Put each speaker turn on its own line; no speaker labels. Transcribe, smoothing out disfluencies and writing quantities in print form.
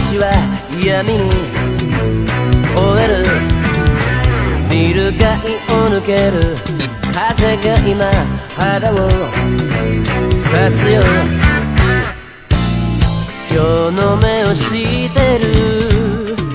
街は闇に終える。ビル街を抜ける風が今肌を刺すよ。今日の目をしてる